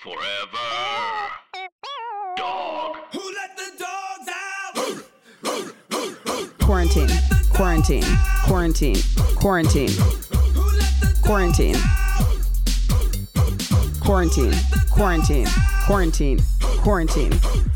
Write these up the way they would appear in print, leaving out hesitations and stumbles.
Forever. Dog. Who let the dogs out? Quarantine. Quarantine. Quarantine. Quarantine. Quarantine. Quarantine. Quarantine. Quarantine. Quarantine.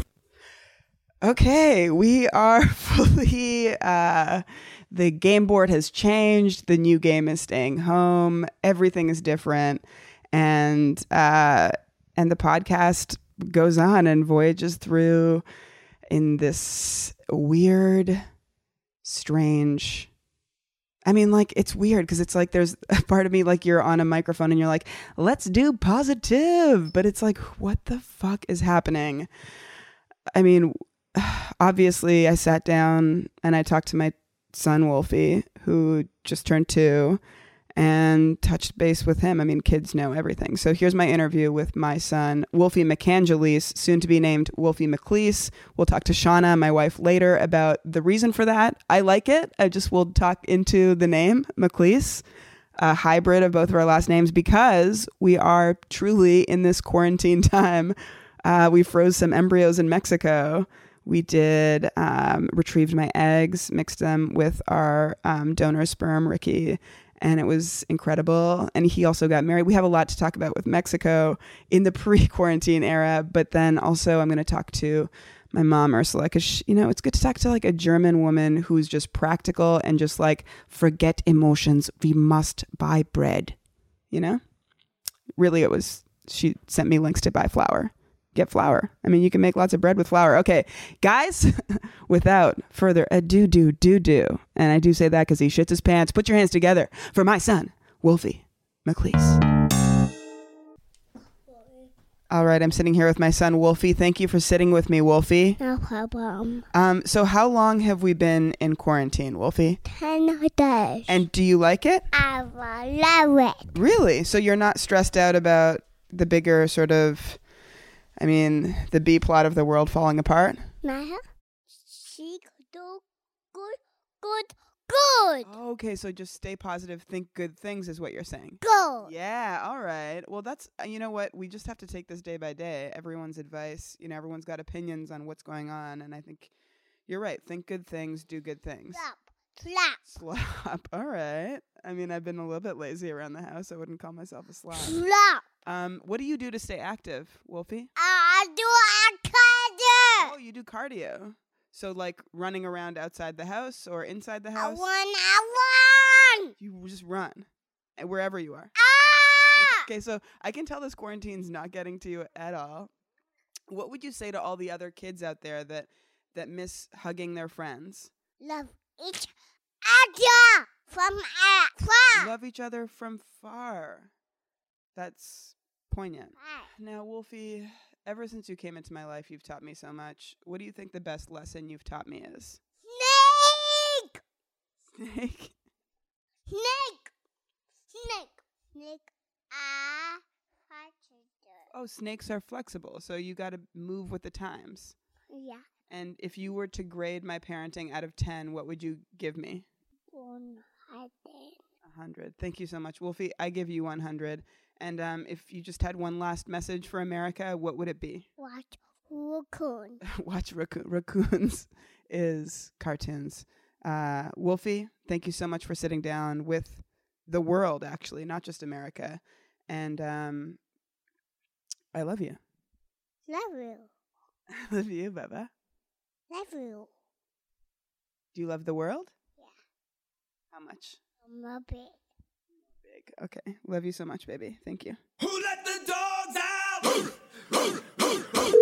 Okay, we are fully, the game board has changed. The new game is staying home. Everything is different. And the podcast goes on and voyages through in this weird, strange, I mean, like, it's weird because it's like there's a part of me, like, you're on a microphone and you're like, let's do positive. But it's like, what the fuck is happening? I mean, obviously, I sat down and I talked to my son, Wolfie, who just turned 2, and touched base with him. I mean, kids know everything. So here's my interview with my son, Wolfie McAngelis, soon to be named Wolfie McLeese. We'll talk to Shauna, my wife, later about the reason for that. I like it. I just will talk into the name McLeese, a hybrid of both of our last names, because we are truly in this quarantine time. We froze some embryos in Mexico. We did retrieved my eggs, mixed them with our donor sperm, Ricky, and it was incredible. And he also got married. We have a lot to talk about with Mexico in the pre-quarantine era, but then also I'm going to talk to my mom, Ursula, because, you know, it's good to talk to like a German woman who's just practical and just like, forget emotions. We must buy bread, you know? Really, she sent me links to buy flour. Get flour. I mean, you can make lots of bread with flour. Okay, guys, without further ado, and I do say that because he shits his pants. Put your hands together for my son, Wolfie McLeese. All right, I'm sitting here with my son, Wolfie. Thank you for sitting with me, Wolfie. No problem. So how long have we been in quarantine, Wolfie? 10 days. And do you like it? I love it. Really? So you're not stressed out about the bigger sort of, I mean, the B plot of the world falling apart? No. She could do good. Okay, so just stay positive, think good things is what you're saying. Good. Yeah, all right. Well, that's, you know what, we just have to take this day by day. Everyone's advice, you know, everyone's got opinions on what's going on, and I think you're right. Think good things, do good things. Slop. All right. I mean, I've been a little bit lazy around the house. I wouldn't call myself a slob. What do you do to stay active, Wolfie? I do cardio. Oh, you do cardio. So like running around outside the house or inside the house? I run. You just run wherever you are. Okay, so I can tell this quarantine's not getting to you at all. What would you say to all the other kids out there that miss hugging their friends? Love each other from afar. Love each other from far. That's poignant. Now, Wolfie, ever since you came into my life, you've taught me so much. What do you think the best lesson you've taught me is? Snake. Oh, snakes are flexible, so you got to move with the times. Yeah. And if you were to grade my parenting out of 10, what would you give me? 100. 100. Thank you so much, Wolfie. I give you 100. And if you just had one last message for America, what would it be? Watch raccoon. Watch raccoons is cartoons. Wolfie, thank you so much for sitting down with the world, actually, not just America. And I love you. Love you. I love you, Baba. Love you. Do you love the world? Yeah. How much? A bit. Big. Okay. Love you so much, baby. Thank you. Who let the dogs out?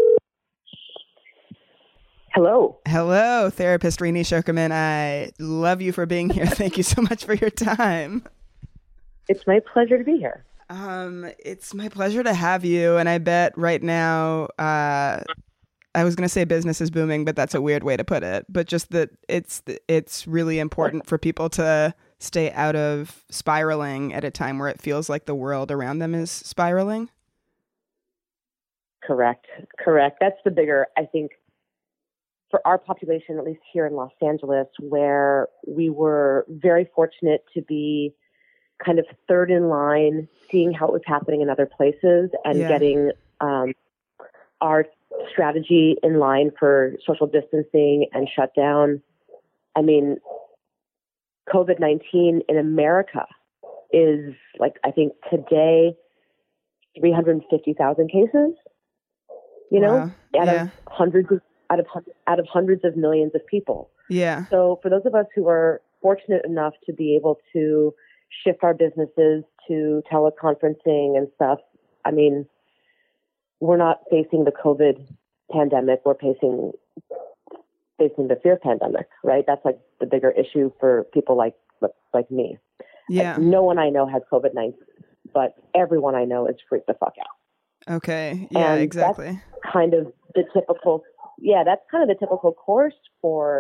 Hello. Hello, therapist Rini Sherkerman. I love you for being here. Thank you so much for your time. It's my pleasure to be here. It's my pleasure to have you. And I bet right now, I was going to say business is booming, but that's a weird way to put it. But just that it's really important for people to stay out of spiraling at a time where it feels like the world around them is spiraling. Correct. That's the bigger, I think, for our population, at least here in Los Angeles, where we were very fortunate to be kind of third in line, seeing how it was happening in other places and getting our strategy in line for social distancing and shutdown. I mean, COVID-19 in America is like, I think today, 350,000 cases, you know, out of hundreds of millions of people. Yeah. So for those of us who are fortunate enough to be able to shift our businesses to teleconferencing and stuff, I mean, we're not facing the COVID pandemic. We're facing the fear pandemic, right? That's like the bigger issue for people like me. Yeah. Like, no one I know has COVID-19, but everyone I know is freaked the fuck out. Okay. Yeah, and exactly. That's kind of the typical course for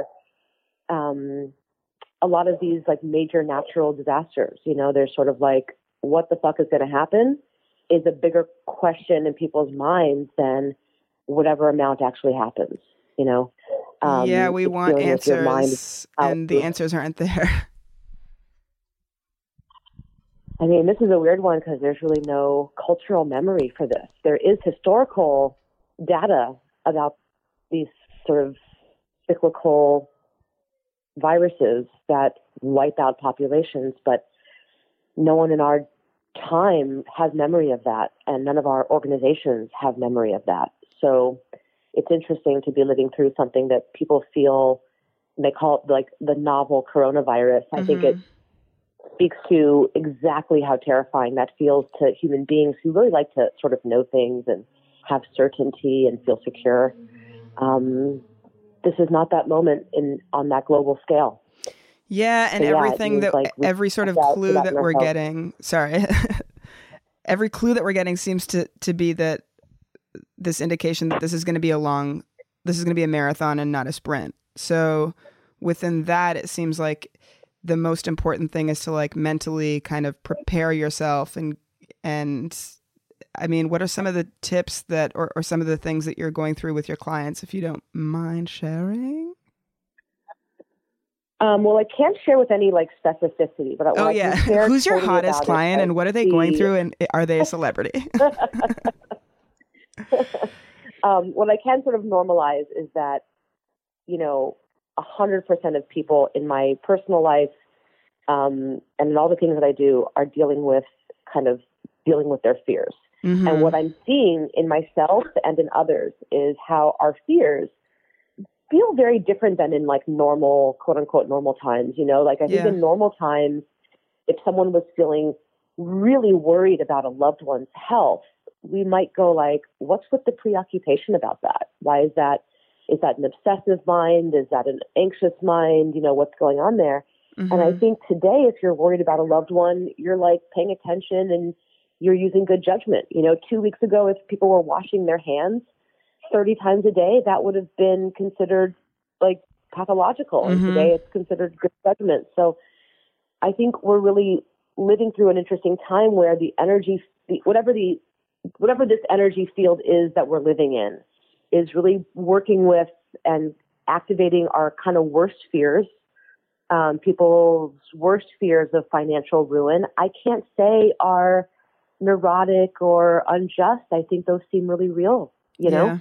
a lot of these like major natural disasters. You know, there's sort of like, what the fuck is going to happen is a bigger question in people's minds than whatever amount actually happens, you know? Yeah, we want answers, and the answers aren't there. I mean, this is a weird one because there's really no cultural memory for this. There is historical data about these sort of cyclical viruses that wipe out populations, but no one in our time has memory of that, and none of our organizations have memory of that. So it's interesting to be living through something that people feel, they call it like the novel coronavirus. I think it speaks to exactly how terrifying that feels to human beings who really like to sort of know things and have certainty and feel secure. This is not that moment on that global scale. Yeah, and everything that like every sort of clue that we're getting, every clue that we're getting seems to be that this indication that this is going to be a marathon and not a sprint. So within that, it seems like the most important thing is to like mentally kind of prepare yourself and I mean, what are some of the tips that or some of the things that you're going through with your clients, if you don't mind sharing? Well, I can't share with any like specificity, but I can share who's your hottest client and what are they going through, and are they a celebrity? What I can sort of normalize is that, you know, 100% of people in my personal life and in all the things that I do are dealing with their fears. Mm-hmm. And what I'm seeing in myself and in others is how our fears feel very different than in like normal, quote unquote, normal times. You know, like I think in normal times, if someone was feeling really worried about a loved one's health, we might go like, what's with the preoccupation about that? Why is that? Is that an obsessive mind? Is that an anxious mind? You know, what's going on there? Mm-hmm. And I think today, if you're worried about a loved one, you're like paying attention and you're using good judgment. You know, 2 weeks ago, if people were washing their hands 30 times a day, that would have been considered like pathological. Mm-hmm. And today it's considered good judgment. So I think we're really living through an interesting time where the energy, whatever this energy field is that we're living in, is really working with and activating our kind of worst fears, people's worst fears of financial ruin. I can't say are neurotic or unjust. I think those seem really real, you know?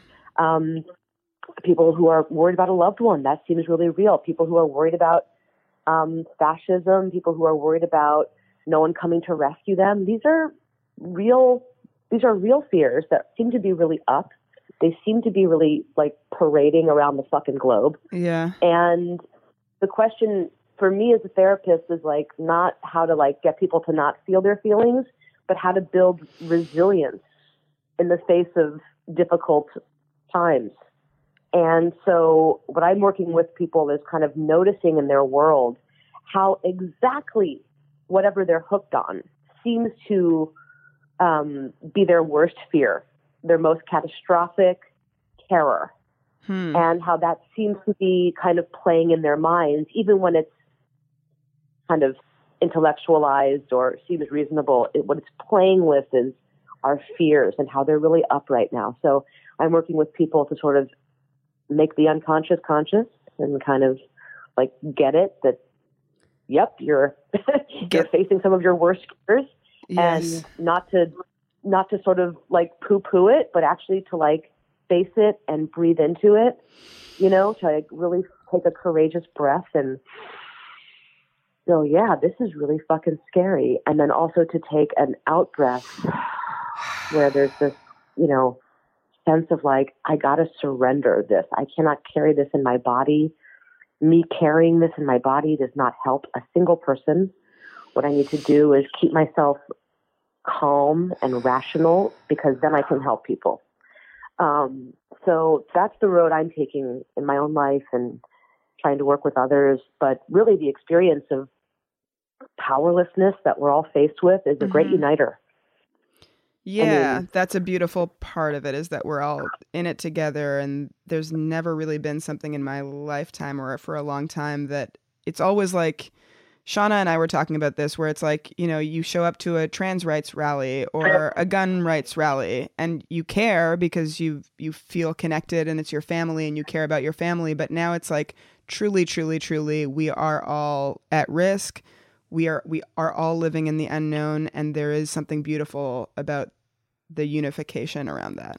People who are worried about a loved one, that seems really real. People who are worried about fascism, people who are worried about no one coming to rescue them. These are real fears that seem to be really up. They seem to be really like parading around the fucking globe. Yeah. And the question for me as a therapist is like not how to like get people to not feel their feelings, but how to build resilience in the face of difficult times. And so what I'm working with people is kind of noticing in their world how exactly whatever they're hooked on seems to be their worst fear, their most catastrophic terror, and how that seems to be kind of playing in their minds, even when it's kind of intellectualized or seems reasonable. What it's playing with is our fears and how they're really up right now. So I'm working with people to sort of make the unconscious conscious and kind of like get it that, yep, you're facing some of your worst fears, and not to not to sort of like poo-poo it, but actually to like face it and breathe into it, you know, to like really take a courageous breath and go, yeah, this is really fucking scary. And then also to take an out breath where there's this, you know, sense of like, I got to surrender this. I cannot carry this in my body. Me carrying this in my body does not help a single person. What I need to do is keep myself calm and rational, because then I can help people. So that's the road I'm taking in my own life and trying to work with others. But really the experience of powerlessness that we're all faced with is a great uniter. Yeah, I mean, that's a beautiful part of it, is that we're all in it together. And there's never really been something in my lifetime or for a long time that it's always like, Shauna and I were talking about this, where it's like, you know, you show up to a trans rights rally or a gun rights rally and you care because you feel connected and it's your family and you care about your family. But now it's like, truly, truly, truly, we are all at risk. We are all living in the unknown, and there is something beautiful about the unification around that.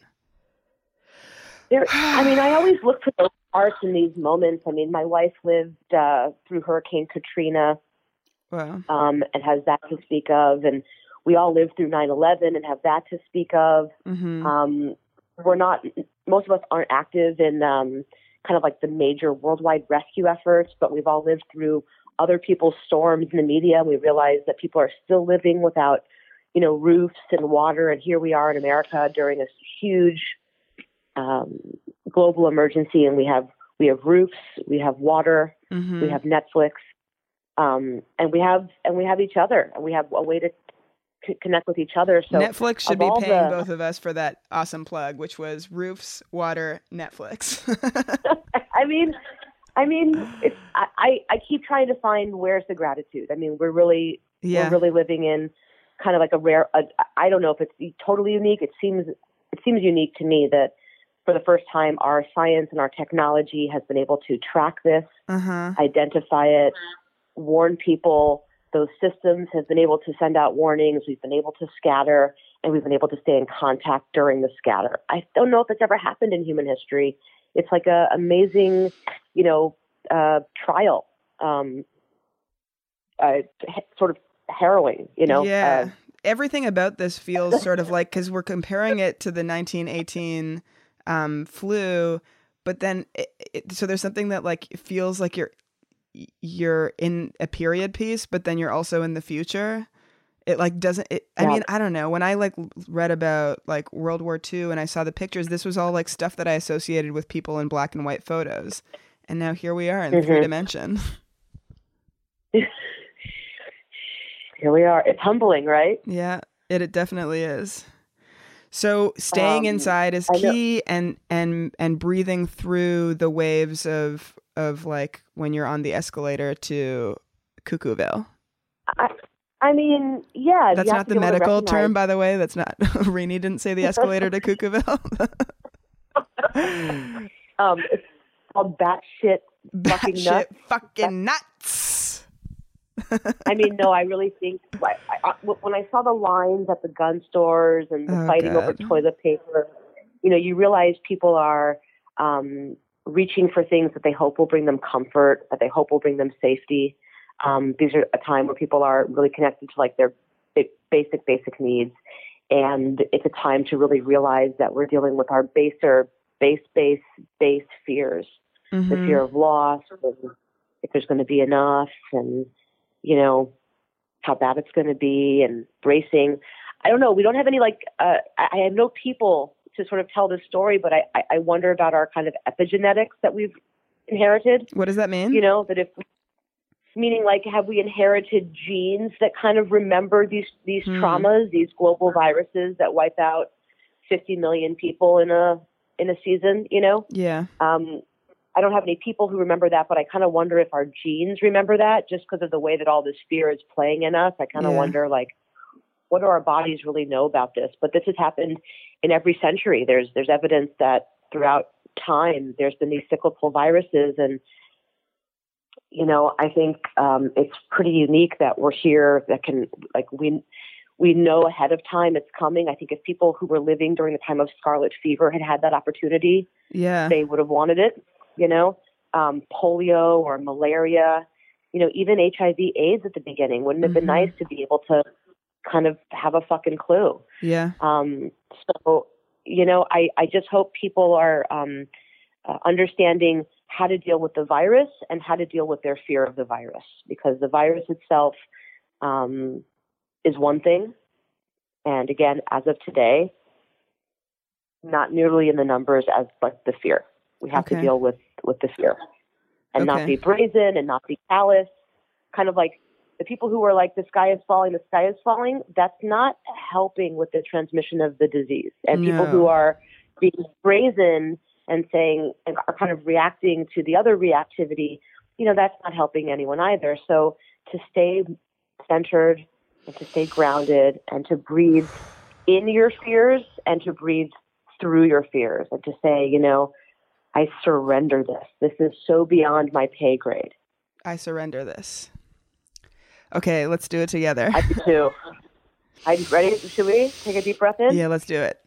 I mean, I always look for those parts in these moments. I mean, my wife lived through Hurricane Katrina. Wow. And has that to speak of. And we all lived through 9/11 and have that to speak of. Mm-hmm. Most of us aren't active in kind of like the major worldwide rescue efforts, but we've all lived through other people's storms in the media. And we realize that people are still living without, you know, roofs and water. And here we are in America during a huge global emergency. And we have roofs, we have water, Mm-hmm. we have Netflix. And we have each other, and we have a way to connect with each other. So Netflix should be paying both of us for that awesome plug, which was roofs, water, Netflix. I mean, I keep trying to find where's the gratitude. I mean, we're really living in kind of like a rare. I don't know if it's totally unique. It seems unique to me that for the first time, our science and our technology has been able to track this, identify it, warn people. Those systems have been able to send out warnings. We've been able to scatter, and we've been able to stay in contact during the scatter. I don't know if it's ever happened in human history. It's like a amazing, you know, trial, sort of harrowing, you know. Yeah. Everything about this feels sort of like, because we're comparing it to the 1918 flu, but then so there's something that like feels like you're in a period piece, but then you're also in the future. It like doesn't, I mean, I don't know. When I like read about like World War II and I saw the pictures, this was all like stuff that I associated with people in black and white photos. And now here we are in 3 dimension. Here we are. It's humbling, right? Yeah, it definitely is. So staying inside is key, and breathing through the waves of like when you're on the escalator to Cuckooville. I mean, yeah. That's not the medical term, by the way. That's not. Rainey didn't say the escalator to Cuckooville. It's called batshit fucking nuts. Fucking nuts. I mean, no, I really think when I saw the lines at the gun stores and the fighting over toilet paper, you know, you realize people are reaching for things that they hope will bring them comfort, that they hope will bring them safety. These are a time where people are really connected to like their basic needs. And it's a time to really realize that we're dealing with our base fears, the fear of loss, if there's going to be enough, and, you know, how bad it's going to be, and bracing. I don't know. We don't have any, like, I have no people to sort of tell this story, but I wonder about our kind of epigenetics that we've inherited. What does that mean? You know, that meaning like, have we inherited genes that kind of remember these traumas, these global viruses that wipe out 50 million people in a season, you know? Yeah. I don't have any people who remember that, but I kind of wonder if our genes remember that, just because of the way that all this fear is playing in us. I kind of wonder, like, what do our bodies really know about this? But this has happened in every century. There's evidence that throughout time there's been these cyclical viruses, and, you know, I think it's pretty unique that we're here, that can, like, we know ahead of time it's coming. I think if people who were living during the time of scarlet fever had had that opportunity, Yeah. they would have wanted it, polio or malaria, even HIV/AIDS at the beginning. Wouldn't it have been nice to be able to kind of have a fucking clue? Yeah. So, I just hope people are understanding how to deal with the virus and how to deal with their fear of the virus, because the virus itself is one thing. And again, as of today, not nearly in the numbers as like the fear. We have to deal with the fear and not be brazen and not be callous. Kind of like the people who are like, the sky is falling. That's not helping with the transmission of the disease. And people who are being brazen and saying, and are kind of reacting to the other reactivity, that's not helping anyone either. So to stay centered and to stay grounded and to breathe in your fears and to breathe through your fears and to say, I surrender this. This is so beyond my pay grade. I surrender this. Okay, let's do it together. I do too. Are you ready? Should we take a deep breath in? Yeah, let's do it.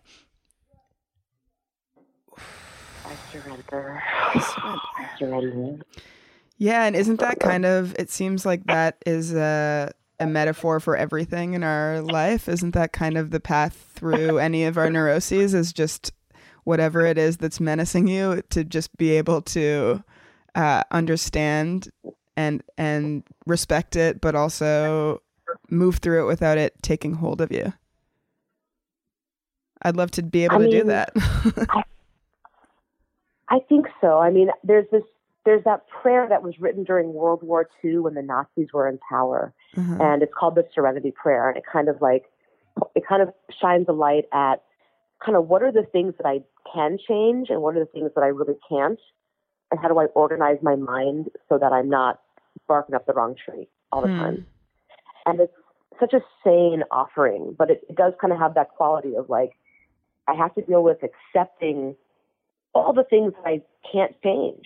I surrender. I surrender. Yeah, and isn't that kind of, it seems like that is a metaphor for everything in our life? Isn't that kind of the path through any of our neuroses, is just whatever it is that's menacing you, to just be able to understand and respect it, but also move through it without it taking hold of you? I'd love to be able to do that. I think so. I mean, there's that prayer that was written during World War II when the Nazis were in power, and it's called the Serenity Prayer. And it kind of shines a light at kind of what are the things that I can change and what are the things that I really can't, and how do I organize my mind so that I'm not barking up the wrong tree all the time. And it's such a sane offering, but it does kind of have that quality of like, I have to deal with accepting all the things that I can't change.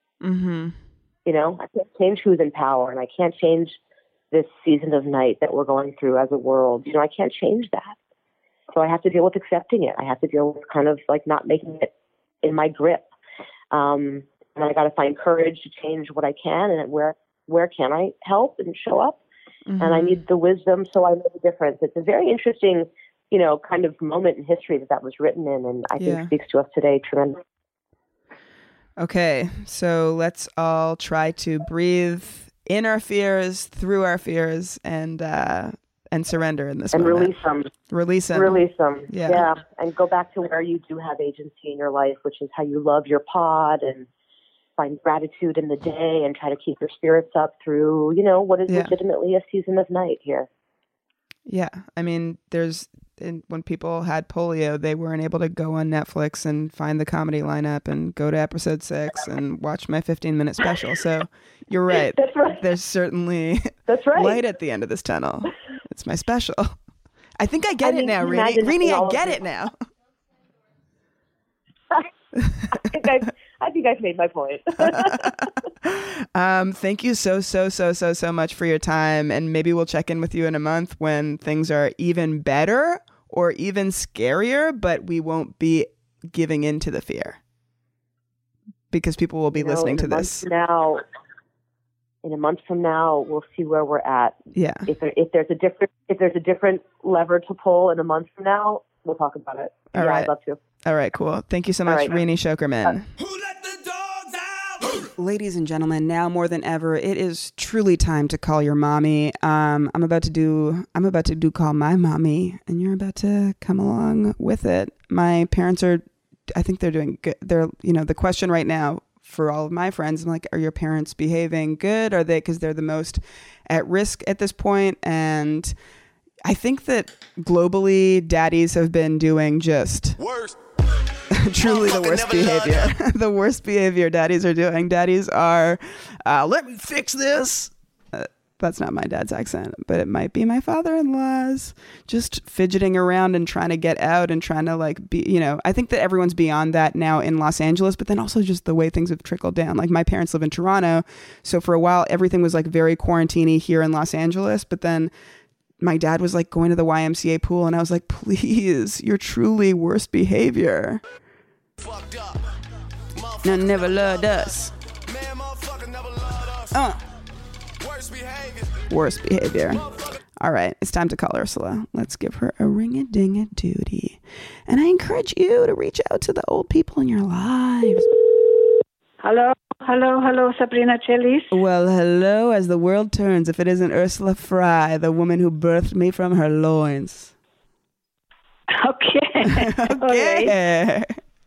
I can't change who's in power, and I can't change this season of night that we're going through as a world. I can't change that. So I have to deal with accepting it. I have to deal with kind of like not making it in my grip. And I got to find courage to change what I can, and where can I help and show up? And I need the wisdom so I know the difference. It's a very interesting, kind of moment in history that was written in, and I think speaks to us today tremendously. Okay, so let's all try to breathe in our fears, through our fears, and surrender in this moment. And release them. Yeah. And go back to where you do have agency in your life, which is how you love your pod and find gratitude in the day and try to keep your spirits up through, what is legitimately a season of night here. Yeah. I mean, when people had polio, they weren't able to go on Netflix and find the comedy lineup and go to episode 6 and watch my 15-minute special. So you're right. That's right. There's certainly light at the end of this tunnel. It's my special. I think I get it now, Rini. I get it now. I think I've made my point. Thank you so much for your time. And maybe we'll check in with you in a month when things are even better or even scarier, but we won't be giving in to the fear because people will be listening to this. In a month from now, we'll see where we're at. Yeah. If there's a different lever to pull in a month from now, we'll talk about it. All right. I'd love to. All right, cool. Thank you so much, Rini Sjokerman. Who let the dogs out? Ladies and gentlemen, now more than ever, it is truly time to call your mommy. I'm about to do call my mommy, and you're about to come along with it. My parents I think they're doing good. They're, the question right now for all of my friends, I'm like, are your parents behaving good? Are they, because they're the most at risk at this point? And I think that globally, daddies have been doing just worst. Truly the worst behavior. The worst behavior daddies are doing. Daddies are, let me fix this. That's not my dad's accent, but it might be my father-in-law's. Just fidgeting around and trying to get out and trying to be, I think that everyone's beyond that now in Los Angeles, but then also just the way things have trickled down. Like my parents live in Toronto. So for a while, everything was very quarantine-y here in Los Angeles, but then my dad was like going to the YMCA pool, and I was like, please, you're truly worst behavior. No, never loved us. Worst behavior. All right, it's time to call Ursula. Let's give her a ring-a-ding-a-doody. And I encourage you to reach out to the old people in your lives. Hello, Sabrina Chelis. Well, hello, as the world turns, if it isn't Ursula Fry, the woman who birthed me from her loins. Okay. Okay.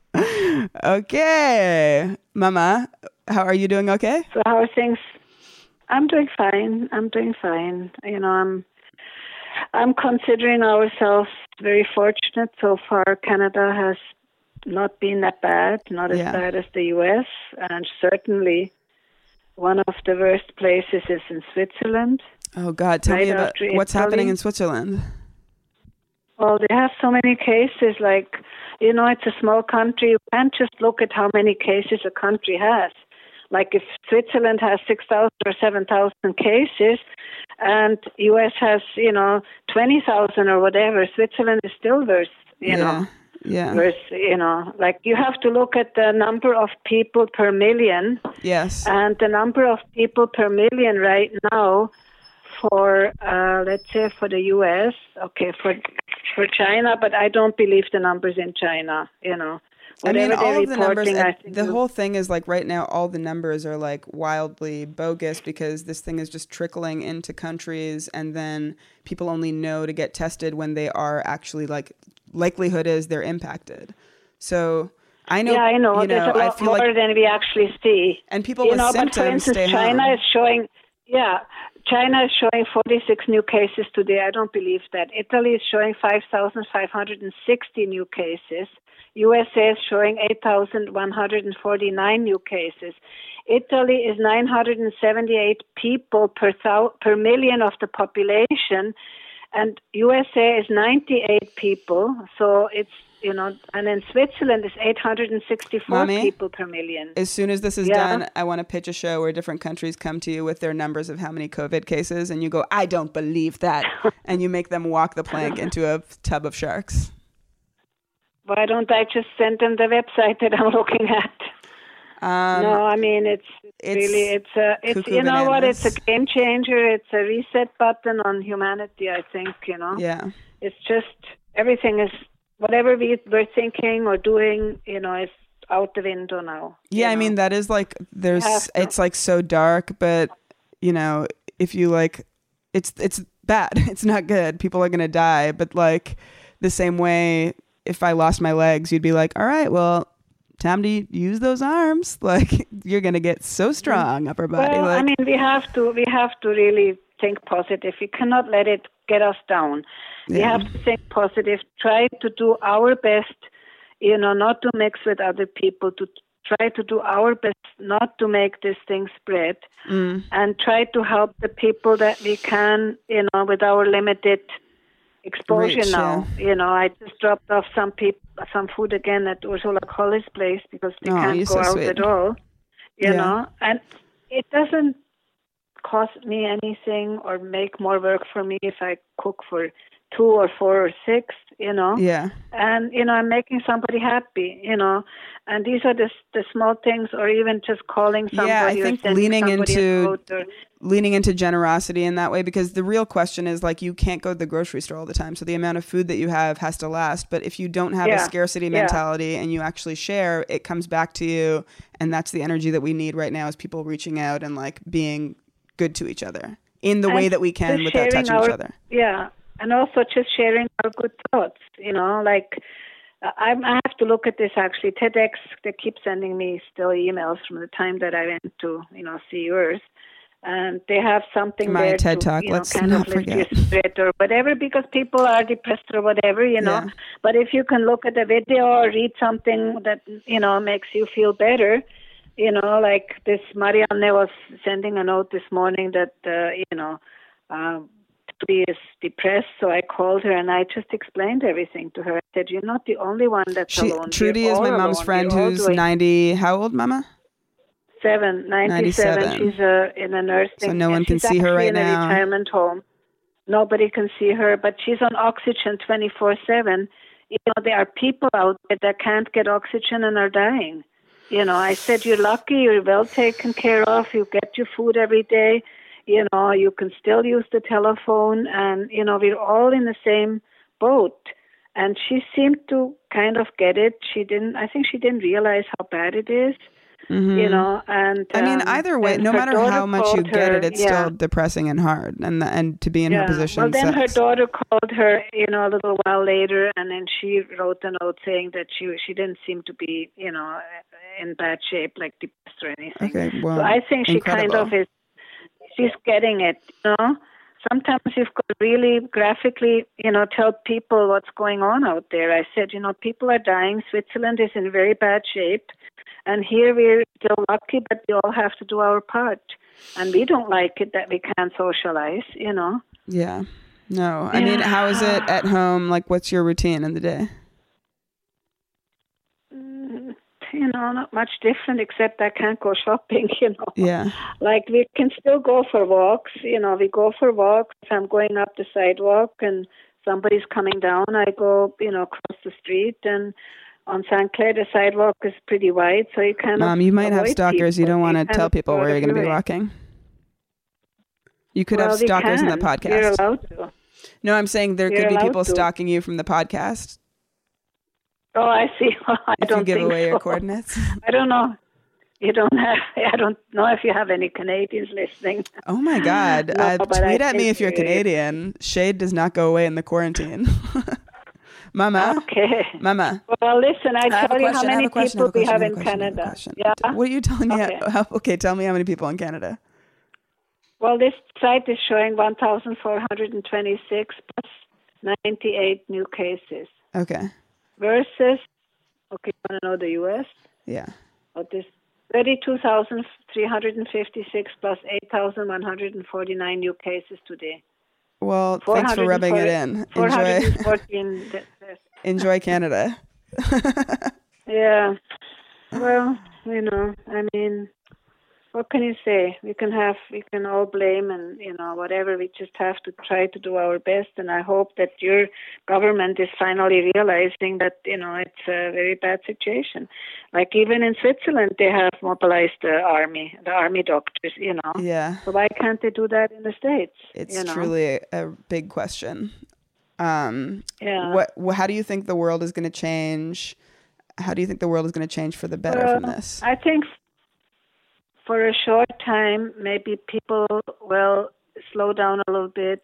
Okay. Mama, how are you doing? Okay? So how are things? I'm doing fine. You know, I'm considering ourselves very fortunate. So far, Canada has not been that bad, not as bad as the U.S., and certainly one of the worst places is in Switzerland. Oh, God, tell me about what's happening in Switzerland. Well, they have so many cases, like, you know, it's a small country. You can't just look at how many cases a country has. Like if Switzerland has 6,000 or 7,000 cases and U.S. has, 20,000 or whatever, Switzerland is still worse, you know. Yeah. Worse, like you have to look at the number of people per million. Yes. And the number of people per million right now for, let's say, for the U.S., okay, for China, but I don't believe the numbers in China, I mean, all of the numbers, the whole thing is like right now, all the numbers are like wildly bogus because this thing is just trickling into countries and then people only know to get tested when they are actually like, likelihood is they're impacted. So I know. Yeah, I know. There's a lot more than we actually see. And people with symptoms but for instance, stay China home. is showing, China is showing 46 new cases today. I don't believe that. Italy is showing 5,560 new cases. USA is showing 8,149 new cases. Italy is 978 people per million of the population, and USA is 98 people. So it's, and in Switzerland is 864 Mommy, people per million. As soon as this is done, I want to pitch a show where different countries come to you with their numbers of how many COVID cases, and you go, I don't believe that. And you make them walk the plank into a tub of sharks. Why don't I just send them the website that I'm looking at? No, I mean, it's you know what? It's a game changer. It's a reset button on humanity, I think, Yeah. It's just, everything is, whatever we were thinking or doing, is out the window now. Yeah, I mean, that is like, it's like so dark, but, if you like, it's bad. It's not good. People are going to die. But like the same way, if I lost my legs, you'd be like, all right, well, time to use those arms. Like you're going to get so strong, upper body. Well, like, I mean, we have to really think positive. We cannot let it get us down. We have to think positive, try to do our best, not to mix with other people, to try to do our best not to make this thing spread, and try to help the people that we can, with our limited exposure now. I just dropped off some food again at Ursula Colley's place because they can't go out at all. You know, and it doesn't cost me anything or make more work for me if I cook for 2 or 4 or 6, Yeah. And, I'm making somebody happy, and these are the small things, or even just calling somebody. Yeah, I think leaning into generosity in that way, because the real question is like, you can't go to the grocery store all the time. So the amount of food that you have has to last. But if you don't have a scarcity mentality and you actually share, it comes back to you. And that's the energy that we need right now, is people reaching out and like being good to each other in the way that we can without touching each other. Yeah. And also just sharing our good thoughts, like I have to look at this actually. TEDx, they keep sending me still emails from the time that I went to, see yours. And they have something My there TED to, Talk, let's kind not of lift forget. your spirit or whatever, because people are depressed or whatever, Yeah. But if you can look at a video or read something that, makes you feel better, like this Marianne was sending a note this morning that, Trudy is depressed, so I called her and I just explained everything to her. I said, you're not the only one that's alone. Trudy is my mom's friend who's 90. How old, Mama? 97. She's in a nursing. So no one can see her right in a now. retirement home. nobody can see her, but she's on oxygen 24/7. There are people out there that can't get oxygen and are dying. I said, you're lucky, you're well taken care of, you get your food every day, you can still use the telephone, and, we're all in the same boat. And she seemed to kind of get it. I think she didn't realize how bad it is. Mm-hmm. And I mean, either way, no matter how much you get it, it's still depressing and hard. And to be in her position. Well, then sucks. her daughter called her, a little while later, and then she wrote a note saying that she didn't seem to be, in bad shape, like depressed or anything. Okay, well, so I think she incredible. kind of she's getting it, Sometimes you've got to really graphically, tell people what's going on out there. I said, people are dying. Switzerland is in very bad shape. And here we're still lucky, but we all have to do our part. And we don't like it that we can't socialize, Yeah. No. I mean, how is it at home? Like, what's your routine in the day? Not much different, except I can't go shopping, Yeah. Like, we can still go for walks, we go for walks. If I'm going up the sidewalk and somebody's coming down, I go, across the street. And on St. Clair, the sidewalk is pretty wide, so you kind Mom, you might have stalkers. You don't want to tell people where you're going to be walking. You could have stalkers in the podcast. You're allowed to. No, I'm saying there could be people stalking you from the podcast. Oh, I see. Well, I don't if you give think away so. your coordinates. I don't know. I don't know if you have any Canadians listening. Oh my God. No, tweet at me if you're Canadian. Shade does not go away in the quarantine. Mama. Okay. Mama. Well, listen, I tell you how many people we have in Canada. Yeah. What are you telling me? Okay, tell me how many people in Canada. Well, this site is showing 1,426 plus 98 new cases. Okay. Versus, you want to know the U.S.? Yeah. This 32,356 plus 8,149 new cases today. Well, thanks for rubbing it in. Enjoy Canada. Yeah. Well, I mean, what can you say? We can all blame and, whatever. We just have to try to do our best. And I hope that your government is finally realizing that, it's a very bad situation. Like even in Switzerland, they have mobilized the army doctors, Yeah. So why can't they do that in the States? It's truly a big question. Yeah. How do you think the world is going to change? How do you think the world is going to change for the better from this? I think for a short time, maybe people will slow down a little bit,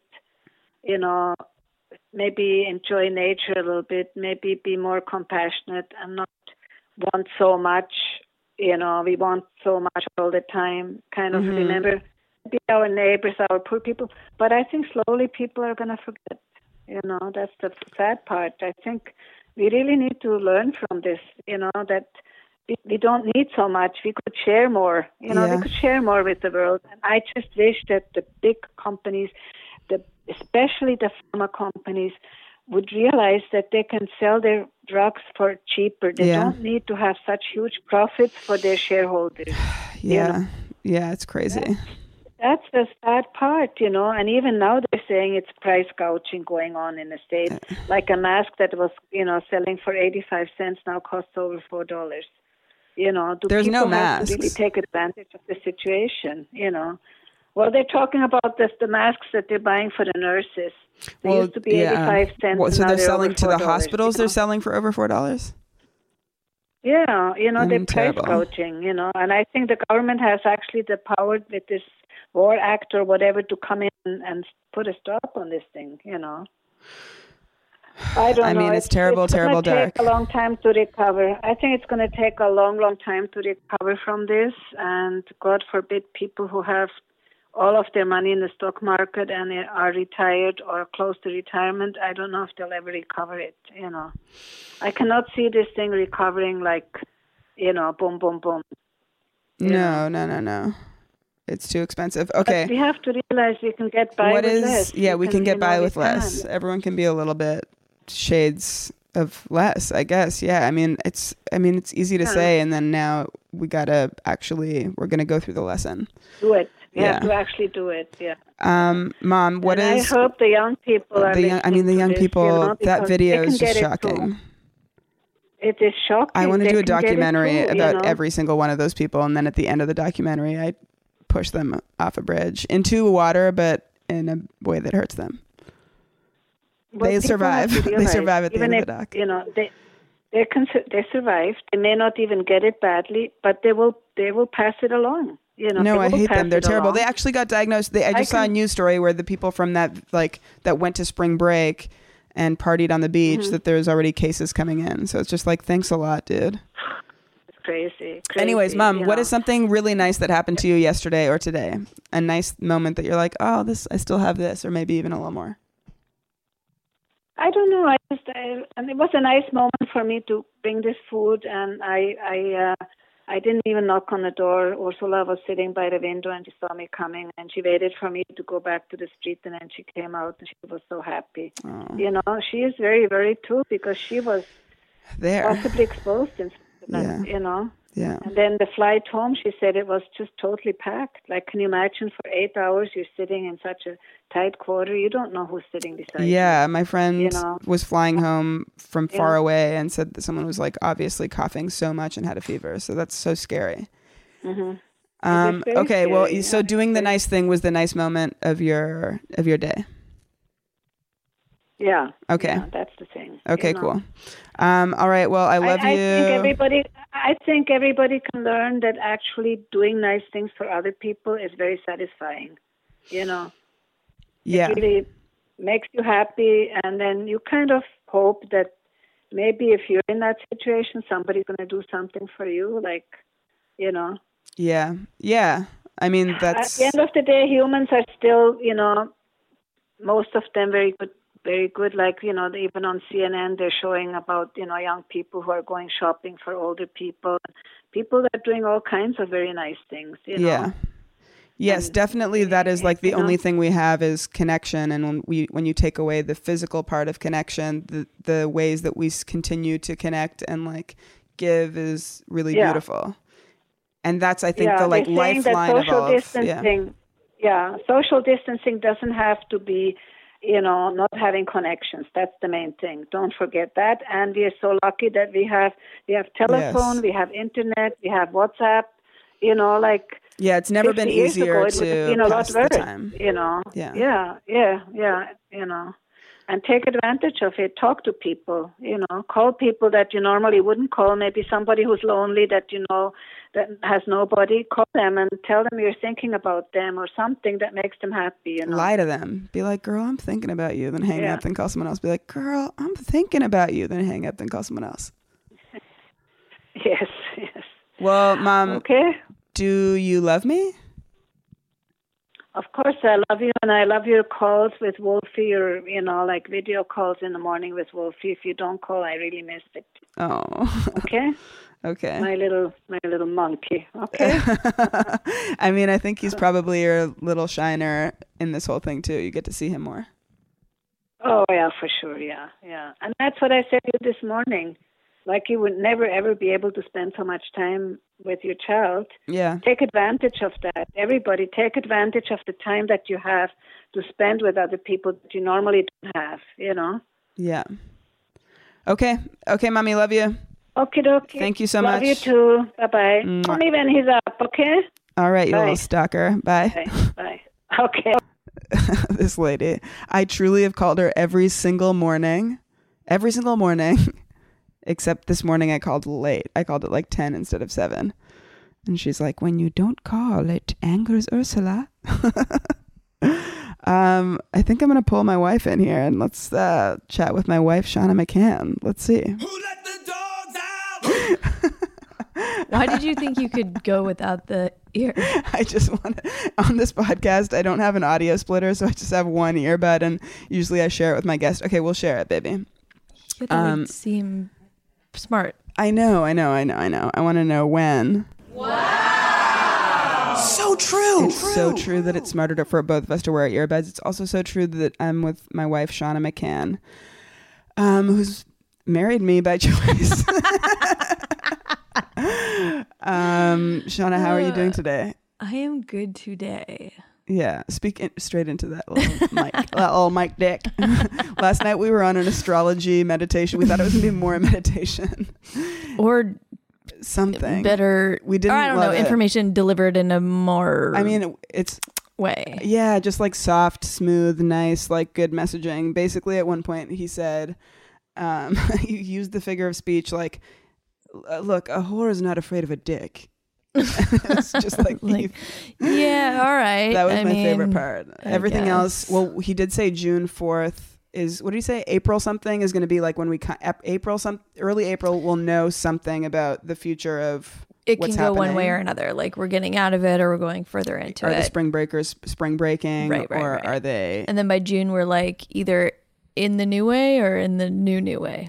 maybe enjoy nature a little bit, maybe be more compassionate and not want so much, we want so much all the time, kind of remember maybe our neighbors, our poor people. But I think slowly people are going to forget, that's the sad part. I think we really need to learn from this, that we don't need so much. We could share more. We could share more with the world. And I just wish that the big companies, especially the pharma companies, would realize that they can sell their drugs for cheaper. They don't need to have such huge profits for their shareholders. Yeah, it's crazy. That's the sad part, and even now they're saying it's price gouging going on in the States. Like a mask that was, selling for 85 cents now costs over $4. There's no masks. Have to really take advantage of the situation, Well, they're talking about the masks that they're buying for the nurses. They used to be 85 cents. Well, so now they're selling to the $4, hospitals? They're selling for over $4? Yeah, they're price gouging, And I think the government has actually the power with this War Act or whatever to come in and put a stop on this thing, I don't know. I mean, it's terrible, terrible dark. It's going to take a long time to recover. I think it's going to take a long, long time to recover from this. And God forbid people who have all of their money in the stock market and are retired or close to retirement, I don't know if they'll ever recover it, I cannot see this thing recovering like, boom, boom, boom. No. It's too expensive. Okay. But we have to realize we can get by with less. Yeah, we can get by with less. Everyone can be a little bit shades of less, I guess. Yeah, I mean it's easy to say, and then now we're going to go through the lesson. Do it. You have to actually do it. Yeah. Mom, what and is? I hope the young people are. The young this, people. That video is just shocking. It is shocking. I want to do a documentary about you every single one of those people, and then at the end of the documentary, I push them off a bridge into water, but in a way that hurts them. Well, they survive. They survive at the end of the doc. You know, they survive. They may not even get it badly, but they will pass it along. You know, no, I hate them. They're terrible. Along. They actually got diagnosed. I just saw a news story where the people from that went to spring break and partied on the beach, that there's already cases coming in. So it's just like, thanks a lot, dude. It's crazy. Anyways, Mom, what is something really nice that happened to you yesterday or today? A nice moment that you're like, oh, I still have this, or maybe even a little more. I don't know. And it was a nice moment for me to bring this food, and I didn't even knock on the door. Ursula was sitting by the window, and she saw me coming, and she waited for me to go back to the street, and then she came out, and she was so happy. Oh. You know, she is very, very too, because she was possibly exposed in Switzerland, you know. Yeah. And then the flight home, she said it was just totally packed. Like, can you imagine for 8 hours you're sitting in such a tight quarter? You don't know who's sitting beside you. Yeah, my friend was flying home from far away and said that someone was like obviously coughing so much and had a fever. So that's so scary. Mm-hmm. Okay, scary. well, so doing the nice thing was the nice moment of your day. Yeah. Okay. Yeah, that's the thing. Okay, cool. All right. Well, I love you. I think everybody can learn that actually doing nice things for other people is very satisfying. You know. Yeah. It really makes you happy, and then you kind of hope that maybe if you're in that situation, somebody's going to do something for you, like, you know. Yeah. Yeah. I mean, that's. At the end of the day, humans are still, you know, most of them very good. Like, you know, even on CNN, they're showing about, you know, young people who are going shopping for older people that are doing all kinds of very nice things, you know. Yeah. Yes, definitely. That is like the only thing we have is connection. And when you take away the physical part of connection, the ways that we continue to connect and like give is really beautiful. And that's, I think, the like lifeline of all of social distancing doesn't have to be, you know, not having connections. That's the main thing. Don't forget that. And we are so lucky that we have telephone, we have internet, we have WhatsApp, you know, like. Yeah, it's never been easier to pass the time. You know. Yeah, you know. And take advantage of it. Talk to people, you know. Call people that you normally wouldn't call. Maybe somebody who's lonely that you know that has nobody. Call them and tell them you're thinking about them or something that makes them happy, you know. Lie to them. Be like, girl, I'm thinking about you. Then hang up, then call someone else. Be like, girl, I'm thinking about you. Then hang up, then call someone else. Yes. Well, Mom. Okay. Do you love me? Of course, I love you, and I love your calls with Wolfie, or, you know, like video calls in the morning with Wolfie. If you don't call, I really missed it. Oh. Okay? Okay. My little monkey. Okay? I mean, I think he's probably your little shiner in this whole thing, too. You get to see him more. Oh, yeah, for sure, yeah. And that's what I said to you this morning. Like, you would never, ever be able to spend so much time with your child. Yeah. Take advantage of that. Everybody, take advantage of the time that you have to spend with other people that you normally don't have, you know? Yeah. Okay, Mommy, love you. Okie dokie. Thank you so much. much. Love you too. Bye-bye. Mwah. Call me when he's up, okay? All right, you little stalker. Bye. Bye. Okay. This lady. I truly have called her every single morning. Except this morning I called late. I called it like 10 instead of 7. And she's like, when you don't call, it angers Ursula. I think I'm going to pull my wife in here and let's chat with my wife, Shauna McCann. Let's see. Who let the dogs out? Why did you think you could go without the ear? I just want to, on this podcast, I don't have an audio splitter, so I just have one earbud, and usually I share it with my guest. Okay, we'll share it, baby. That would seem smart. I know. I want to know when. Wow! So true. It's so true that it's smarter for both of us to wear earbuds. It's also so true that I'm with my wife, Shauna McCann, who's married me by choice. Shauna, how are you doing today? I am good today. Yeah, straight into that little mic, that little mic dick. Last night we were on an astrology meditation. We thought it was going to be more a meditation. Or something. Better. We didn't or I don't know, information delivered in a more I mean, it's way. Yeah, just like soft, smooth, nice, like good messaging. Basically, at one point he said, he used the figure of speech like, look, a whore is not afraid of a dick. It's just like yeah, all right. That was my favorite part. Everything else, well, he did say June 4th is, what did he say? April something is going to be like when we early April we'll know something about the future of it what's can go happening. one way or another. Like we're getting out of it or we're going further into it. Are the spring breakers spring breaking right. Are they? And then by June we're like either in the new way or in the new way.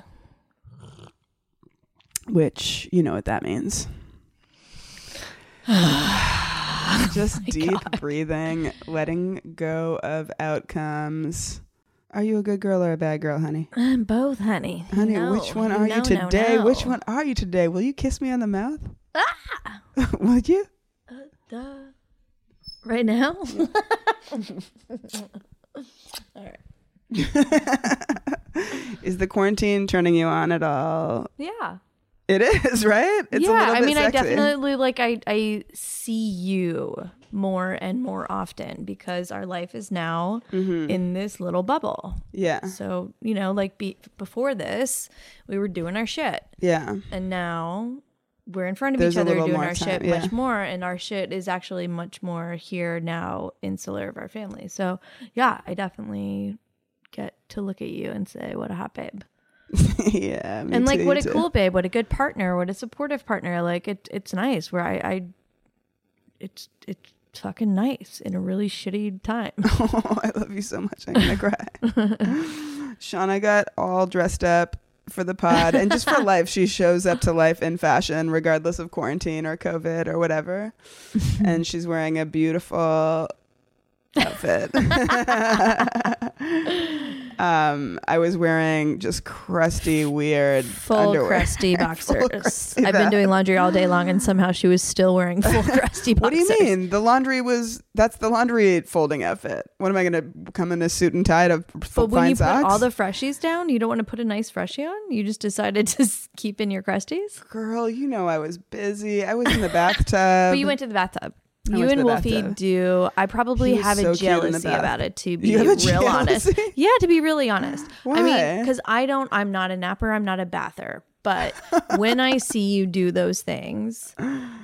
Which, you know what that means. Just deep breathing, letting go of outcomes. Are you a good girl or a bad girl, honey? I'm both, honey. Honey, which one are you today? No. Which one are you today? Will you kiss me on the mouth? Ah! Would you? Right now? All right. Is the quarantine turning you on at all? Yeah. It is, right? It's a little bit sexy. I definitely I see you more and more often because our life is now in this little bubble. Yeah. So, you know, like before this, we were doing our shit. Yeah. And now we're in front of There's each other doing more our time, shit much more. And our shit is actually much more here now, insular of our family. So, yeah, I definitely get to look at you and say, what a hot babe. Yeah, me and like too, what a cool babe, what a good partner, what a supportive partner. Like it's nice where it's fucking nice in a really shitty time. Oh, I love you so much. I'm gonna cry. Shauna got all dressed up for the pod and just for life. She shows up to life in fashion regardless of quarantine or COVID or whatever. And she's wearing a beautiful outfit. I was wearing just crusty, weird full underwear. crusty boxers. Full crusty I've been doing laundry all day long and somehow she was still wearing full crusty boxers. What do you mean? That's the laundry folding outfit. What am I going to come in a suit and tie to but when you socks? put all the freshies down, you don't want to put a nice freshie on? You just decided to keep in your crusties? Girl, you know I was busy. I was in the bathtub. But you went to the bathtub. You and Wolfie do. I probably have a jealousy about it, to be real honest. Yeah, to be really honest. Why? I mean, because I'm not a napper, I'm not a bather. But when I see you do those things,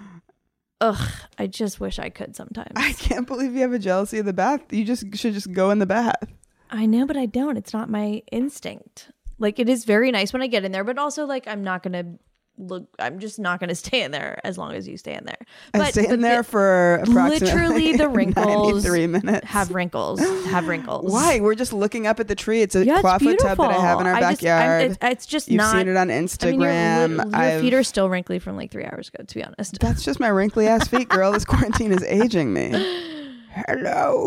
I just wish I could sometimes. I can't believe you have a jealousy of the bath. You should just go in the bath. I know, but I don't. It's not my instinct. Like, it is very nice when I get in there, but also, like, I'm just not going to stay in there as long as you stay in there. I stay in there for approximately literally the wrinkles 93 minutes. Have wrinkles. Why? We're just looking up at the tree. It's a clawfoot tub that I have in our backyard. It's just You've not. You've seen it on Instagram. I mean, your feet are still wrinkly from like 3 hours ago, to be honest. That's just my wrinkly ass feet, girl. This quarantine is aging me. Hello.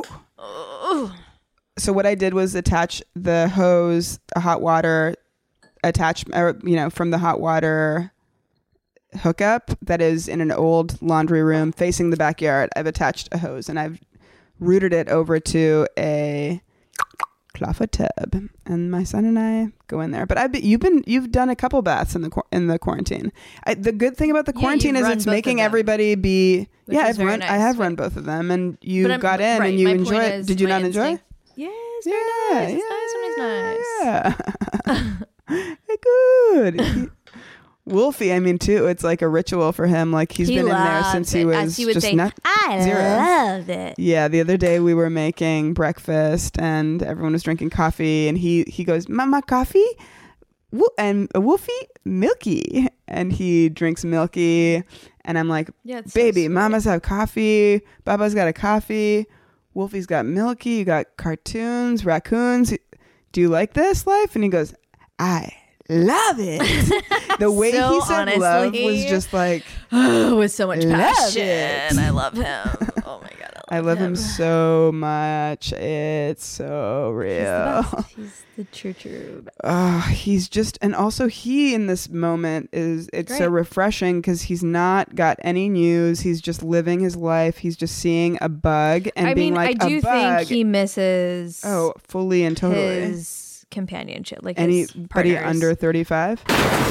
So what I did was attach the hose, hot water from the hot water hookup that is in an old laundry room facing the backyard. I've attached a hose and I've routed it over to a clawfoot tub, and my son and I go in there. But you've done a couple baths in the quarantine. The good thing about the quarantine is it's making everybody be. I have run both of them, and you got in and you enjoyed. Did you not enjoy? Yes, very nice. It's nice when it's nice. Good. Wolfie, I mean, too, it's like a ritual for him. Like he's been in there since he was as he would just say, I zero. love it. Yeah, the other day we were making breakfast and everyone was drinking coffee, and he goes, "Mama, coffee?" And Wolfie, milky. And he drinks milky, and I'm like, "Baby, Mama's have coffee. Baba's got a coffee. Wolfie's got milky. You got cartoons, raccoons. Do you like this life?" And he goes, "I love it." The way so he said honestly, love was just like with so much passion. I love him. Oh my God. I love him so much. It's so real. He's the true. He's just, and also he in this moment it's so refreshing because he's not got any news. He's just living his life. He's just seeing a bug and I being mean, like, I do a bug. think he misses fully and totally his companionship, like his anybody partners. under 35.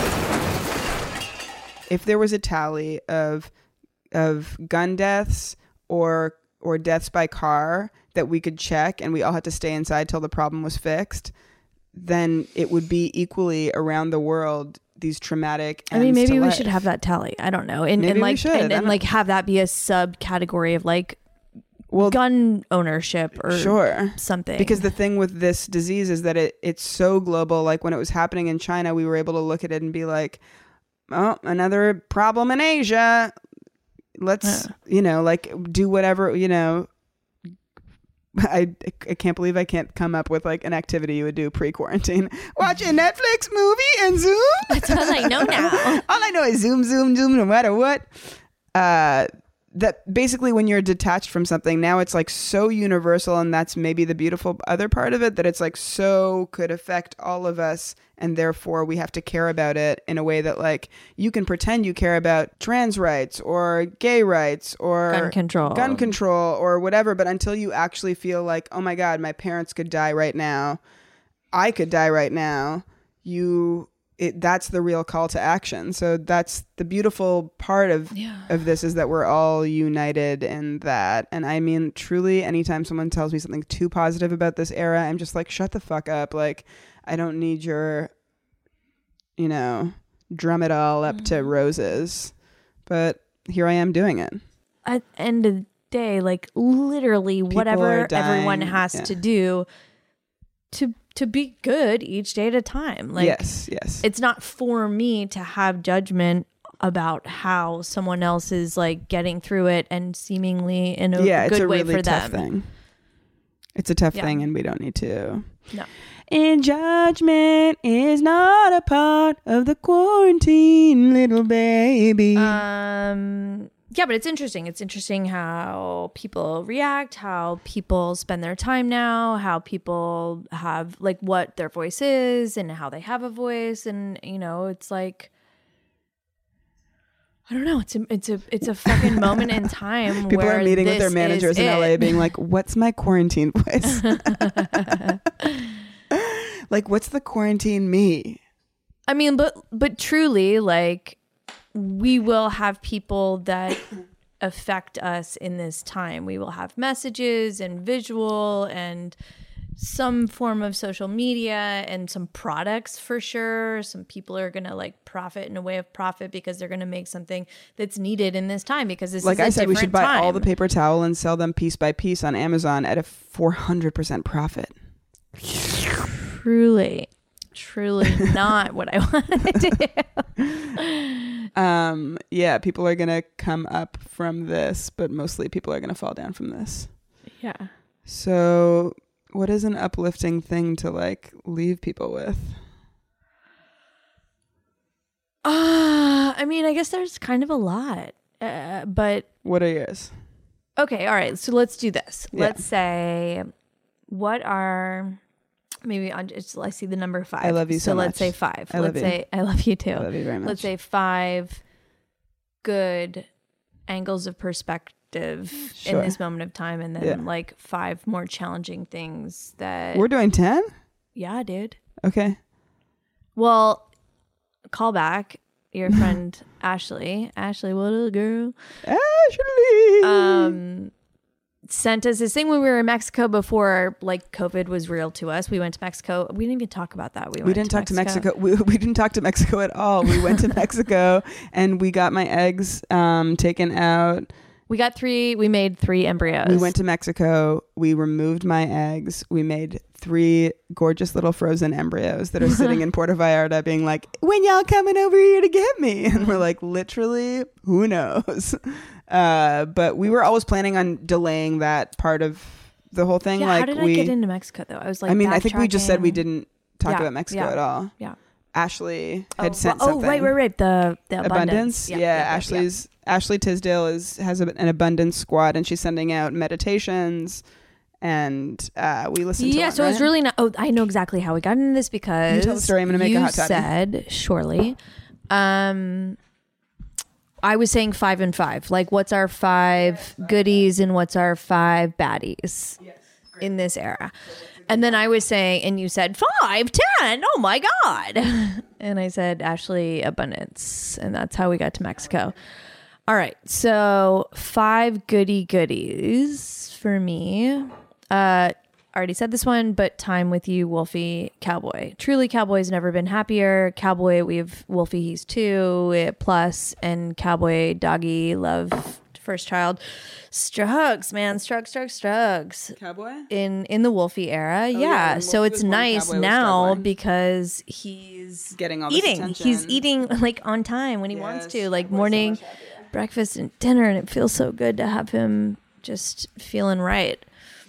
If there was a tally of gun deaths or deaths by car that we could check and we all had to stay inside till the problem was fixed, then it would be equally around the world these traumatic ends. I mean, maybe to we life. should have that tally. I don't know. Maybe we should. And like have that be a subcategory of like gun ownership or something. Because the thing with this disease is that it's so global. Like when it was happening in China, we were able to look at it and be like, oh, another problem in Asia. Let's, like do whatever, I can't believe I can't come up with like an activity you would do pre-quarantine. Watch a Netflix movie and Zoom. That's all I know now. All I know is Zoom, no matter what. That basically when you're detached from something, now it's like so universal, and that's maybe the beautiful other part of it, that it's like so could affect all of us, and therefore we have to care about it in a way that like you can pretend you care about trans rights or gay rights or gun control or whatever, but until you actually feel like, oh my God, my parents could die right now, I could die right now, that's the real call to action. So that's the beautiful part of this, is that we're all united in that. And I mean, truly, anytime someone tells me something too positive about this era, I'm just like, shut the fuck up. Like, I don't need your, drum it all up to roses. But here I am doing it. At the end of the day, like literally whatever everyone has to do to be good each day at a time. Like, yes. It's not for me to have judgment about how someone else is like getting through it and seemingly in a good way for them. Thing. It's a tough thing, and we don't need to. No. And judgment is not a part of the quarantine, little baby. Yeah, but it's interesting. It's interesting how people react, how people spend their time now, how people have like what their voice is and how they have a voice. And, it's like, I don't know. It's a fucking moment in time. People where are meeting with their managers in LA being like, what's my quarantine voice? Like, what's the quarantine me? I mean, but truly, like, we will have people that affect us in this time. We will have messages and visual and some form of social media and some products for sure. Some people are going to like profit in a way of profit because they're going to make something that's needed in this time, because this is a we should buy time. all the paper towel and sell them piece by piece on Amazon at a 400% profit. Truly not what I want to do. Yeah, people are gonna come up from this, but mostly people are gonna fall down from this. Yeah. So what is an uplifting thing to like leave people with? I mean, I guess there's kind of a lot, but what are yours? Okay, all right, so let's do this. Yeah. Let's say, what are... Maybe I see the number 5. I love you so much. Let's say 5. I love you. I love you too. I love you very much. Let's say 5 good angles of perspective in this moment of time, and then like 5 more challenging things that we're doing 10. Yeah, dude. Okay. Well, call back your friend Ashley, what little girl, Ashley. Sent us this thing when we were in Mexico before like COVID was real to us. We went to Mexico. We didn't even talk about that. We didn't talk to Mexico. We didn't talk to Mexico at all. We went to Mexico and we got my eggs taken out. We made 3 embryos. We went to Mexico. We removed my eggs. We made 3 gorgeous little frozen embryos that are sitting in Puerto Vallarta being like, when y'all coming over here to get me? And we're like, literally, who knows? But we were always planning on delaying that part of the whole thing. Yeah, like, how did I get into Mexico though? I was like, I mean, I think we just said we didn't talk about Mexico at all. Yeah. Ashley had sent something. Right. The Abundance. Yeah. Ashley Tisdale has an abundance squad, and she's sending out meditations, and we listened to one, so right? it's really not. Oh, I know exactly how we got into this because you tell the story. I'm going to make a hot toddy. You said surely. I was saying 5 and 5. Like, what's our 5 goodies and what's our 5 baddies in this era? And then I was saying, and you said 5, 10. Oh my God. And I said, Ashley, abundance. And that's how we got to Mexico. All right. So 5 goodies for me. Already said this one, but time with you, Wolfie, Cowboy. Truly, Cowboy's never been happier. Cowboy, Wolfie, he's 2 plus, and Cowboy, doggy, love, first child. Strugs, man, strugs. Cowboy? In the Wolfie era, yeah. So it's nice Cowboy now because he's getting all this eating. attention. He's eating like on time when he wants to, like morning, breakfast, and dinner, and it feels so good to have him just feeling right.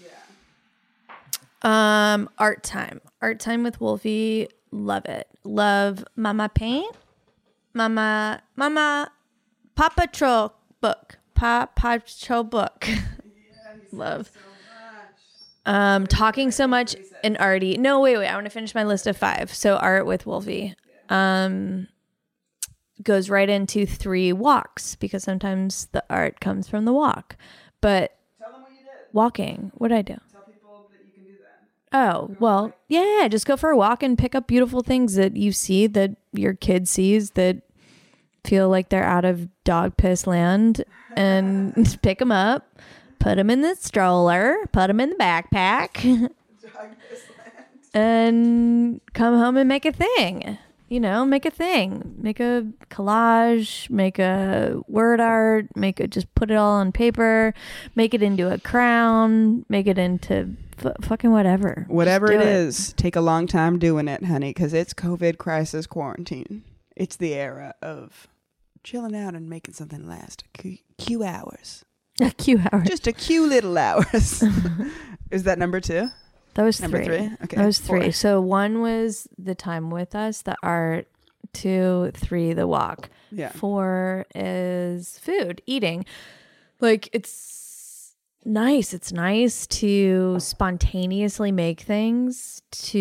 Art time with Wolfie. Love it. Love Mama paint. Mama Papa Troll book. Papa Troll book. Love. Talking so much and arty. No, wait. I want to finish my list of 5. So art with Wolfie. Goes right into 3 walks because sometimes the art comes from the walk. But tell them what you did. Walking. What'd I do? Oh, well, yeah, just go for a walk and pick up beautiful things that you see, that your kid sees, that feel like they're out of dog piss land, and pick them up, put them in the stroller, put them in the backpack, and come home and make a thing. Make a thing, make a collage, make a word art, just put it all on paper, make it into a crown, make it into fucking whatever. Whatever it is, take a long time doing it, honey, because it's COVID crisis quarantine. It's the era of chilling out and making something last a few hours. A few hours. Just a few little hours. Is that number 2? That was number 3. 3? Okay. That was 3. 4. So 1 was the time with us, the art. 2, 3, the walk. Yeah. 4 is food, eating. Like, it's nice. It's nice to spontaneously make things,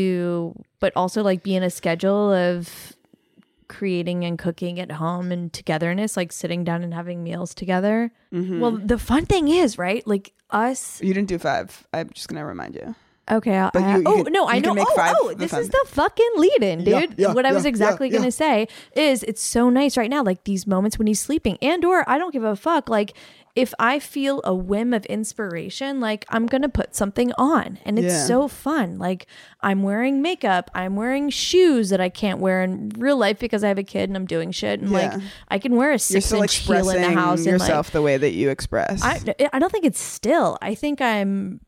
but also like be in a schedule of creating and cooking at home and togetherness, like sitting down and having meals together. Mm-hmm. Well, the fun thing is, right? Like us. You didn't do 5. I'm just going to remind you. Okay. I know. This is the fucking lead-in, dude. What I was exactly going to say is it's so nice right now. Like these moments when he's sleeping or I don't give a fuck. Like if I feel a whim of inspiration, like I'm going to put something on and it's so fun. Like I'm wearing makeup. I'm wearing shoes that I can't wear in real life because I have a kid and I'm doing shit. And like I can wear a 6-inch heel in the house. Yourself and the way that you express. I don't think it's still. I think I'm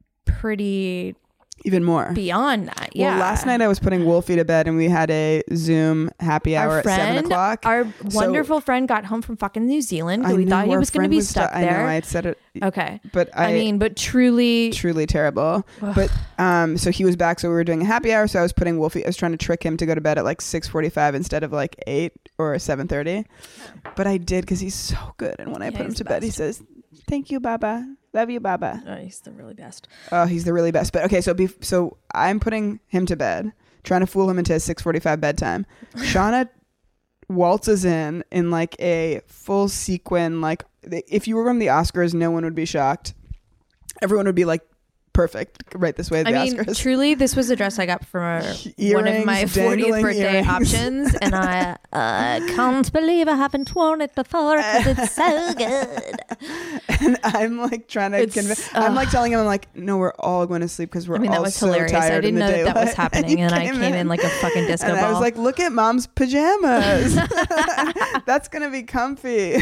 pretty even more beyond that. Well, last night I was putting Wolfie to bed and we had a Zoom happy hour at 7 o'clock. Our wonderful friend got home from fucking New Zealand because we thought he was going to be stuck there. I know, I had said it. Okay. But but truly terrible. But so he was back, so we were doing a happy hour, so I was putting Wolfie, I was trying to trick him to go to bed at like 6:45 instead of like 8 or 7:30. But I did because he's so good. And when I put him to bed, he says, "Thank you, Baba. Love you, Baba." Oh, he's the really best. Oh, he's the really best. But okay, so I'm putting him to bed, trying to fool him into his 6:45 bedtime. Shauna waltzes in like a full sequin. Like if you were from the Oscars, no one would be shocked. Everyone would be like, perfect, right this way at the Oscars. Truly, this was a dress I got from one of my 40th birthday options, and I can't believe I haven't worn it before because it's so good. And I'm like trying to convince. I'm like telling him, I'm like, no, we're all going to sleep because we're all that was so hilarious. tired. I didn't know that was happening, and I came in like a fucking disco ball. I was like, look at Mom's pajamas. That's gonna be comfy.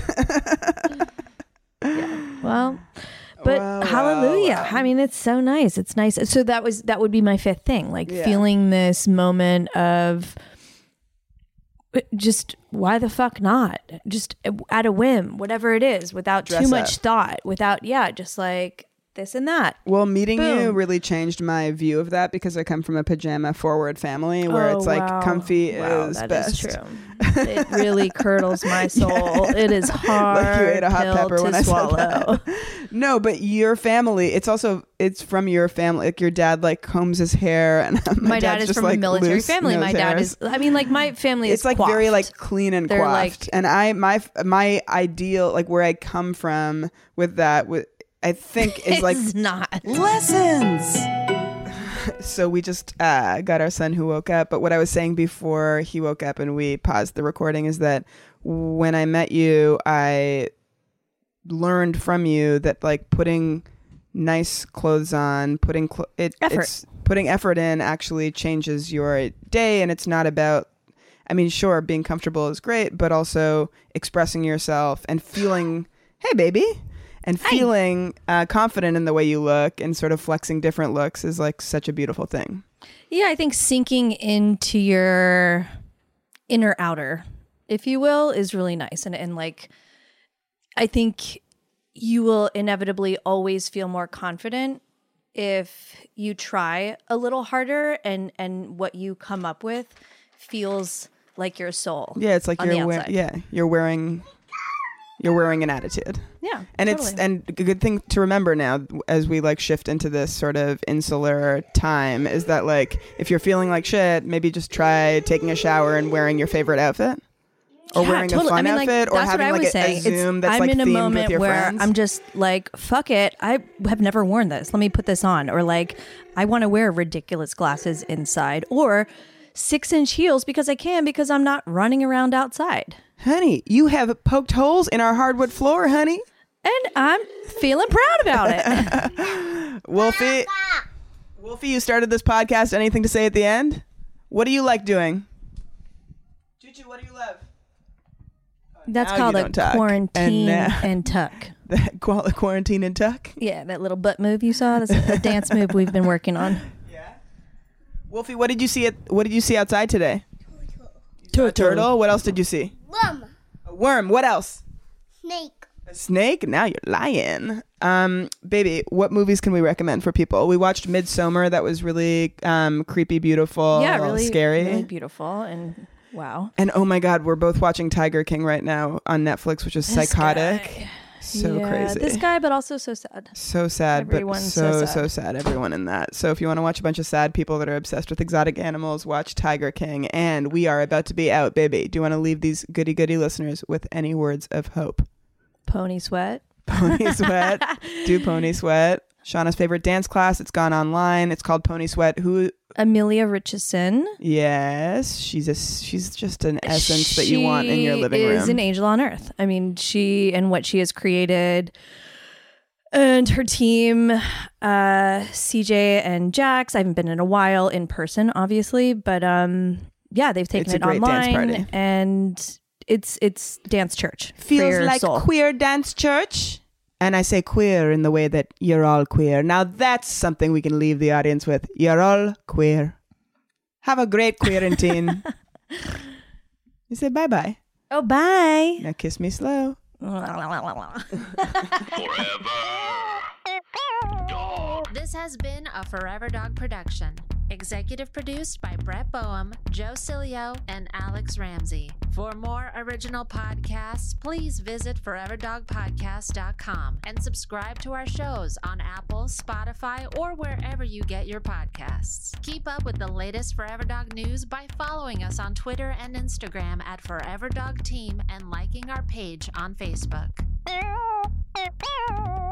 Well. But hallelujah. Wow. I mean, it's so nice. It's nice. So that would be my 5th thing, like feeling this moment of just why the fuck not? Just at a whim, whatever it is, without too much thought, without, just like this and that. Well, meeting you Boom. really changed my view of that because I come from a pajama forward family where it's like comfy is that best. is true. It really curdles my soul. It is hard Like you ate a hot pill pepper to when swallow. I said that. No, but your family, it's from your family. Like your dad like combs his hair and My dad dad's is just, from like, a military loose family. My nose dad hairs. is, I mean, like my family is It's like very coiffed. like clean and They're coiffed. like- And my ideal, like where I come from with that, I think is like it's not. lessons. So we just got our son who woke up. But what I was saying before he woke up and we paused the recording is that when I met you, I learned from you that like putting nice clothes on, putting effort in actually changes your day. And it's not about, I mean, sure, being comfortable is great, but also expressing yourself and feeling, hey, baby. And feeling confident in the way you look and sort of flexing different looks is like such a beautiful thing. Yeah, I think sinking into your inner outer, if you will, is really nice. And like, I think you will inevitably always feel more confident if you try a little harder and what you come up with feels like your soul. Yeah, it's like on the outside. you're wearing an attitude. Yeah. And totally. and a good thing to remember now as we like shift into this sort of insular time is that like if you're feeling like shit, maybe just try taking a shower and wearing your favorite outfit. Or wearing totally. a fun I mean, outfit, or that's having what I like was saying. a Zoom that's I'm like in a themed moment with your where friends. I'm just like, fuck it. I have never worn this. Let me put this on. Or like, I want to wear ridiculous glasses inside, or 6-inch heels because I can, because I'm not running around outside. Honey, you have poked holes in our hardwood floor, honey. And I'm feeling proud about it. Wolfie, you started this podcast. Anything to say at the end? What do you like doing? Choo-choo, what do you love? That's Now called you a don't talk. quarantine And, and tuck. Quarantine and tuck? Yeah, that little butt move you saw. That's a dance move we've been working on. Yeah. Wolfie, what did you see outside today? A turtle. What else did you see? Worm. A worm. What else? Snake. A snake? Now you're lying. Baby, what movies can we recommend for people? We watched Midsommar. That was really creepy, beautiful, Yeah, really scary. really beautiful, and wow. And oh my God, we're both watching Tiger King right now on Netflix, which is psychotic. guy. So Yeah, crazy. This guy, but also so sad. So sad, Everyone's but so so sad. sad. Everyone in that. So if you want to watch a bunch of sad people that are obsessed with exotic animals, watch Tiger King. And we are about to be out, baby. Do you want to leave these goody listeners with any words of hope? Pony sweat. Pony Sweat. Do Pony Sweat. Shauna's favorite dance class. It's gone online. It's called Pony Sweat. Who? Amelia Richardson. Yes, she's just an essence that you want in your living room. She is an angel on earth. I mean, she and what she has created, and her team, CJ and Jax. I haven't been in a while in person, obviously, but yeah, they've taken It's a it great dance online, party. and it's dance church. for Feels your like soul. queer dance church. And I say queer in the way that you're all queer. Now that's something we can leave the audience with. You're all queer. Have a great quarantine. You say bye-bye. Oh, bye. Now kiss me slow. This has been a Forever Dog production. Executive produced by Brett Boehm, Joe Cilio, and Alex Ramsey. For more original podcasts, please visit foreverdogpodcast.com and subscribe to our shows on Apple, Spotify, or wherever you get your podcasts. Keep up with the latest Forever Dog news by following us on Twitter and Instagram at Forever Dog Team and liking our page on Facebook.